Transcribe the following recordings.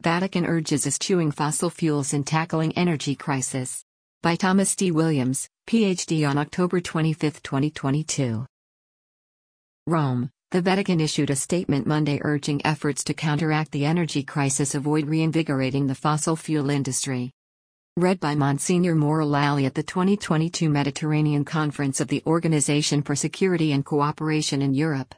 Vatican urges eschewing fossil fuels in tackling energy crisis. By Thomas D. Williams, Ph.D. on October 25, 2022. Rome. The Vatican issued a statement Monday urging efforts to counteract the energy crisis avoid reinvigorating the fossil fuel industry. Read by Monsignor Morale at the 2022 Mediterranean Conference of the Organization for Security and Cooperation in Europe,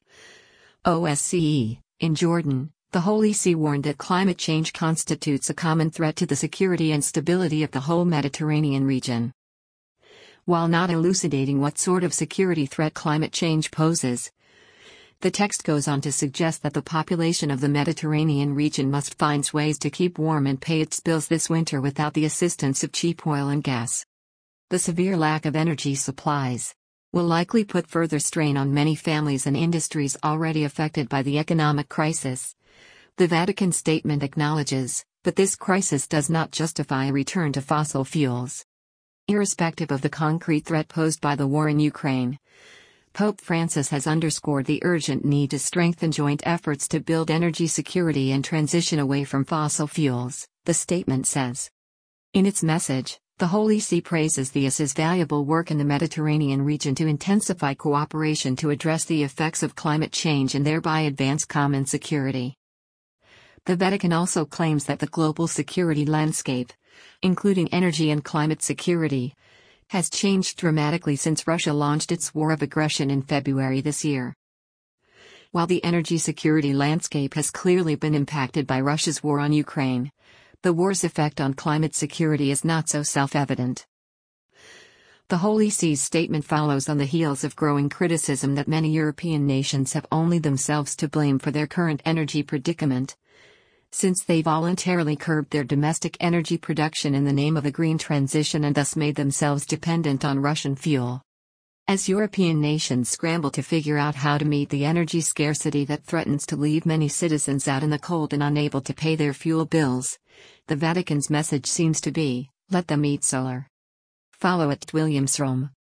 OSCE, in Jordan. The Holy See warned that climate change constitutes a common threat to the security and stability of the whole Mediterranean region. While not elucidating what sort of security threat climate change poses, the text goes on to suggest that the population of the Mediterranean region must find ways to keep warm and pay its bills this winter without the assistance of cheap oil and gas. The severe lack of energy supplies will likely put further strain on many families and industries already affected by the economic crisis, the Vatican statement acknowledges, but this crisis does not justify a return to fossil fuels. Irrespective of the concrete threat posed by the war in Ukraine, Pope Francis has underscored the urgent need to strengthen joint efforts to build energy security and transition away from fossil fuels, the statement says. In its message, the Holy See praises the EU's valuable work in the Mediterranean region to intensify cooperation to address the effects of climate change and thereby advance common security. The Vatican also claims that the global security landscape, including energy and climate security, has changed dramatically since Russia launched its war of aggression in February this year. While the energy security landscape has clearly been impacted by Russia's war on Ukraine, the war's effect on climate security is not so self-evident. The Holy See's statement follows on the heels of growing criticism that many European nations have only themselves to blame for their current energy predicament, since they voluntarily curbed their domestic energy production in the name of a green transition and thus made themselves dependent on Russian fuel. As European nations scramble to figure out how to meet the energy scarcity that threatens to leave many citizens out in the cold and unable to pay their fuel bills, the Vatican's message seems to be, let them eat solar. Follow at Williams Rome.